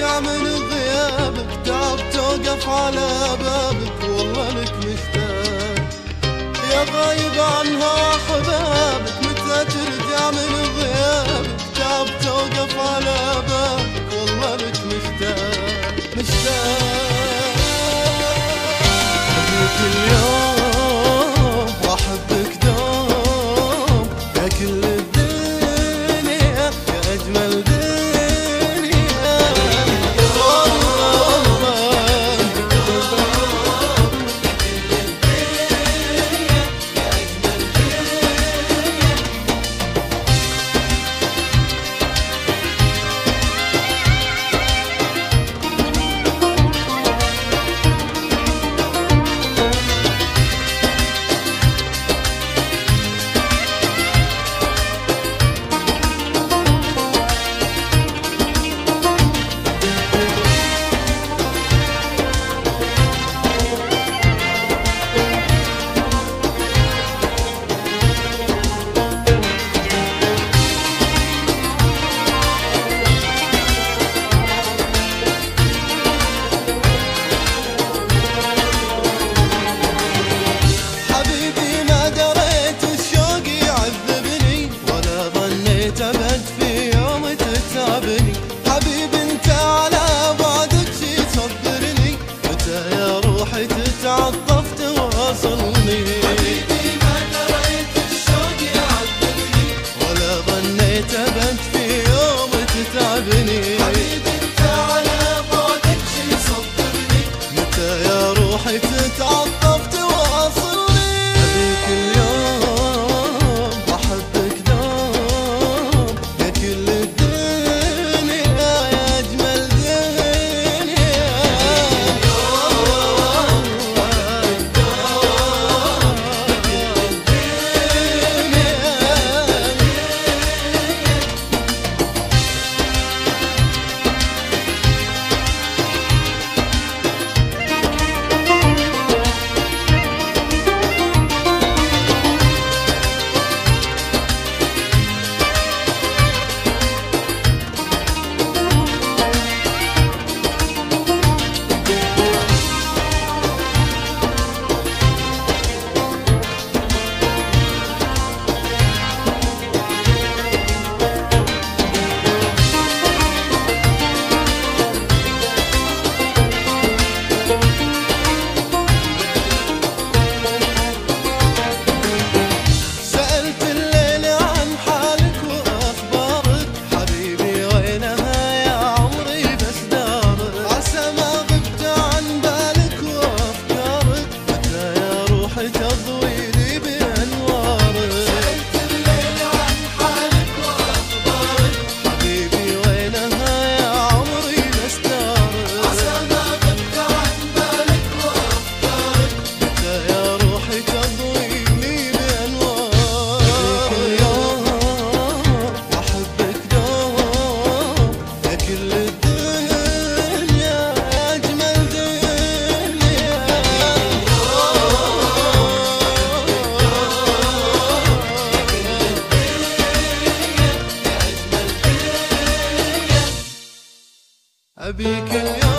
ترجع من غيابك، تعب توقف على بابك والله لك مشتاق. يا غايب عن هوا احبابك، متى ترجع من غيابك، تعب توقف على بابك والله لك مشتاق مشتاق. أبيك اليوم وأحبك دوم، يا كل الدنيا يا أجمل دنيا. تبد في يوم تتعبني حبيبي، انت على بعدك شي تصبرني، متى يا روحي تتعطف تواصلني. حبيبي ما دريت الشوق يعذبني، ولا ظنيت ابد في يوم تتعبني. حبيبي انت على بعدك شي تصبرني، متى يا روحي تتعطف تواصلني. أبيك اليوم وأحبك دوم، يا كل الدنيا يا أجمل دنيا. تضويني بأنوارك، سألت الليل عن حالك وأخبارك، حبيبي وينها يا عمري بستارك. عسى ما غبت عن بالك وأفكارك، متى يا روحي تضويني بأنوارك. اليوم وأحبك دوم، يا كل الدنيا يا أجمل دنيا. أبيك اليوم